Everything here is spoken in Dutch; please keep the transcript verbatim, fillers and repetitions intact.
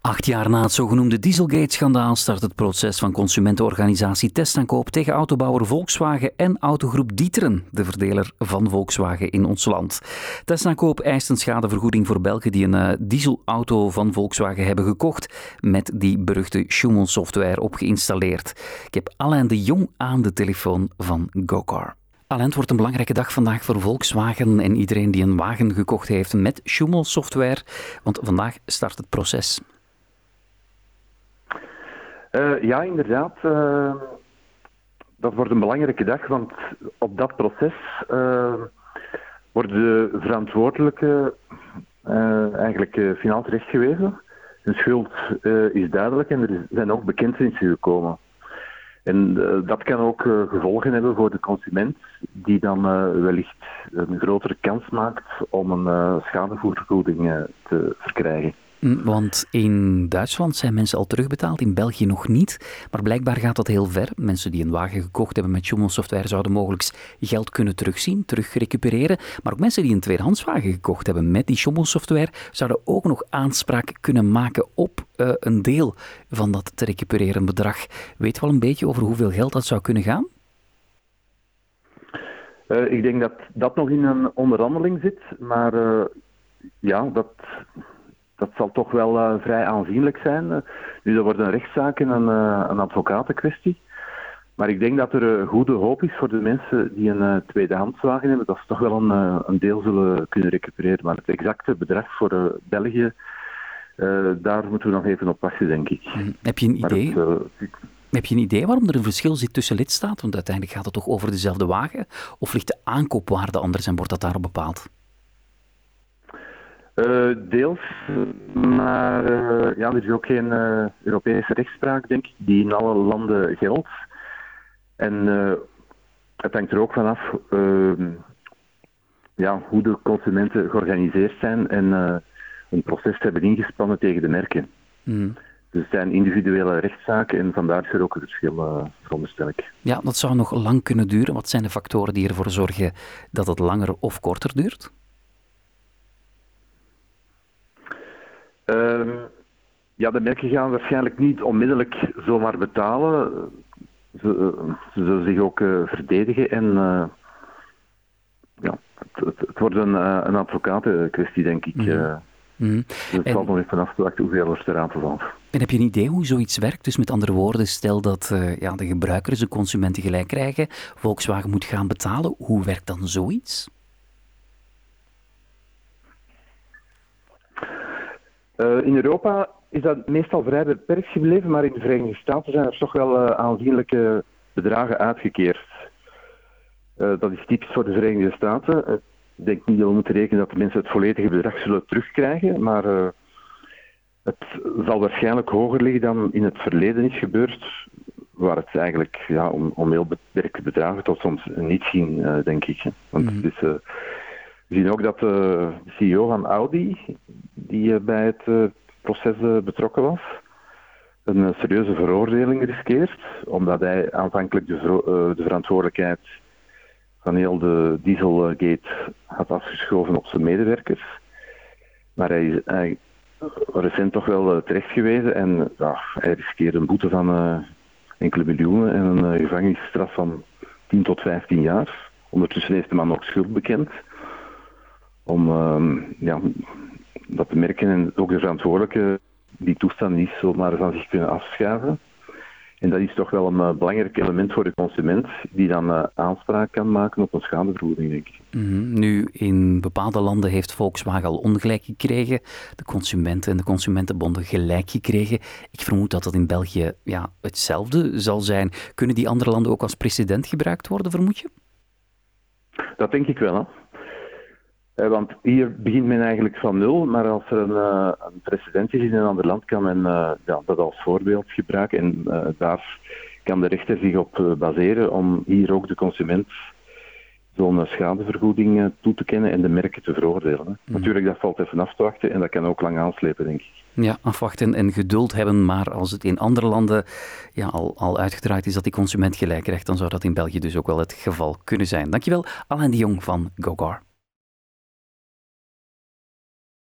Acht jaar na het zogenoemde Dieselgate-schandaal start het proces van consumentenorganisatie Testaankoop tegen autobouwer Volkswagen en autogroep D'Ieteren, de verdeler van Volkswagen in ons land. Testaankoop eist een schadevergoeding voor Belgen die een uh, dieselauto van Volkswagen hebben gekocht met die beruchte Schumel-software op geïnstalleerd. Ik heb Alain de Jong aan de telefoon van GoCar. Alain, het wordt een belangrijke dag vandaag voor Volkswagen en iedereen die een wagen gekocht heeft met Schumel-software, want vandaag start het proces. Uh, ja, inderdaad. Uh, dat wordt een belangrijke dag, want op dat proces uh, worden de verantwoordelijken uh, eigenlijk uh, finaal terecht gewezen. Hun schuld uh, is duidelijk en er zijn ook bekentenissen gekomen. En uh, dat kan ook uh, gevolgen hebben voor de consument, die dan uh, wellicht een grotere kans maakt om een uh, schadevergoeding uh, te verkrijgen. Want in Duitsland zijn mensen al terugbetaald, in België nog niet. Maar blijkbaar gaat dat heel ver. Mensen die een wagen gekocht hebben met Schumel-software zouden mogelijk geld kunnen terugzien, terugrecupereren. Maar ook mensen die een tweedehandswagen gekocht hebben met die Schumel-software zouden ook nog aanspraak kunnen maken op uh, een deel van dat te recupereren bedrag. Weet je wel een beetje over hoeveel geld dat zou kunnen gaan? Uh, ik denk dat dat nog in een onderhandeling zit. Maar uh, ja, dat... Dat zal toch wel uh, vrij aanzienlijk zijn. Uh, nu, dat wordt een rechtszaak en een, uh, een advocatenkwestie. Maar ik denk dat er uh, goede hoop is voor de mensen die een uh, tweedehandswagen hebben, dat ze toch wel een, uh, een deel zullen kunnen recupereren. Maar het exacte bedrag voor uh, België, uh, daar moeten we nog even op wachten, denk ik. Mm, heb je een idee? Het, uh, ik... Heb je een idee waarom er een verschil zit tussen lidstaten? Want uiteindelijk gaat het toch over dezelfde wagen? Of ligt de aankoopwaarde anders en wordt dat daarop bepaald? Uh, deels, maar uh, ja, er is ook geen uh, Europese rechtspraak, denk ik, die in alle landen geldt. En uh, het hangt er ook vanaf uh, ja, hoe de consumenten georganiseerd zijn en uh, een proces hebben ingespannen tegen de merken. Mm. Dus het zijn individuele rechtszaken en vandaar is er ook een verschil, uh, veronderstel ik. Ja, dat zou nog lang kunnen duren. Wat zijn de factoren die ervoor zorgen dat het langer of korter duurt? Uh, ja, de merken gaan waarschijnlijk niet onmiddellijk zomaar betalen. Ze, uh, ze zullen zich ook uh, verdedigen en uh, ja, het, het, het wordt een, uh, een advocatenkwestie, denk ik. Mm-hmm. Uh, mm-hmm. Dus het en... valt nog even af te wachten hoeveel er ter aan te vallen. En heb je een idee hoe zoiets werkt? Dus met andere woorden, stel dat uh, ja, de gebruikers, de consumenten gelijk krijgen, Volkswagen moet gaan betalen. Hoe werkt dan zoiets? Uh, in Europa is dat meestal vrij beperkt gebleven, maar in de Verenigde Staten zijn er toch wel uh, aanzienlijke bedragen uitgekeerd. Uh, dat is typisch voor de Verenigde Staten. Uh, ik denk niet dat we moeten rekenen dat de mensen het volledige bedrag zullen terugkrijgen, maar uh, het zal waarschijnlijk hoger liggen dan in het verleden is gebeurd, waar het eigenlijk ja, om, om heel beperkte bedragen tot soms niet ging, uh, denk ik. Want mm-hmm. het is... Uh, We zien ook dat de C E O van Audi, die bij het uh, proces uh, betrokken was, een uh, serieuze veroordeling riskeert, omdat hij aanvankelijk de, ver- uh, de verantwoordelijkheid van heel de Dieselgate had afgeschoven op zijn medewerkers. Maar hij is hij, recent toch wel uh, terecht gewezen en uh, hij riskeert een boete van uh, enkele miljoenen en een uh, gevangenisstraf van tien tot vijftien jaar. Ondertussen heeft de man ook schuld bekend. Om uh, ja, dat te merken en ook de verantwoordelijke die toestand niet zomaar van zich kunnen afschuiven. En dat is toch wel een uh, belangrijk element voor de consument die dan uh, aanspraak kan maken op een schadevergoeding, denk ik. Mm-hmm. Nu, in bepaalde landen heeft Volkswagen al ongelijk gekregen, de consumenten en de consumentenbonden gelijk gekregen. Ik vermoed dat dat in België ja, hetzelfde zal zijn. Kunnen die andere landen ook als precedent gebruikt worden, vermoed je? Dat denk ik wel, hè. Want hier begint men eigenlijk van nul, maar als er een, uh, een precedent is in een ander land, kan men uh, ja, dat als voorbeeld gebruiken. En uh, daar kan de rechter zich op uh, baseren om hier ook de consument zo'n uh, schadevergoeding uh, toe te kennen en de merken te veroordelen. Hè. Mm. Natuurlijk, dat valt even af te wachten en dat kan ook lang aanslepen, denk ik. Ja, afwachten en geduld hebben, maar als het in andere landen ja, al, al uitgedraaid is dat die consument gelijk krijgt, dan zou dat in België dus ook wel het geval kunnen zijn. Dankjewel, Alain de Jong van GoCar.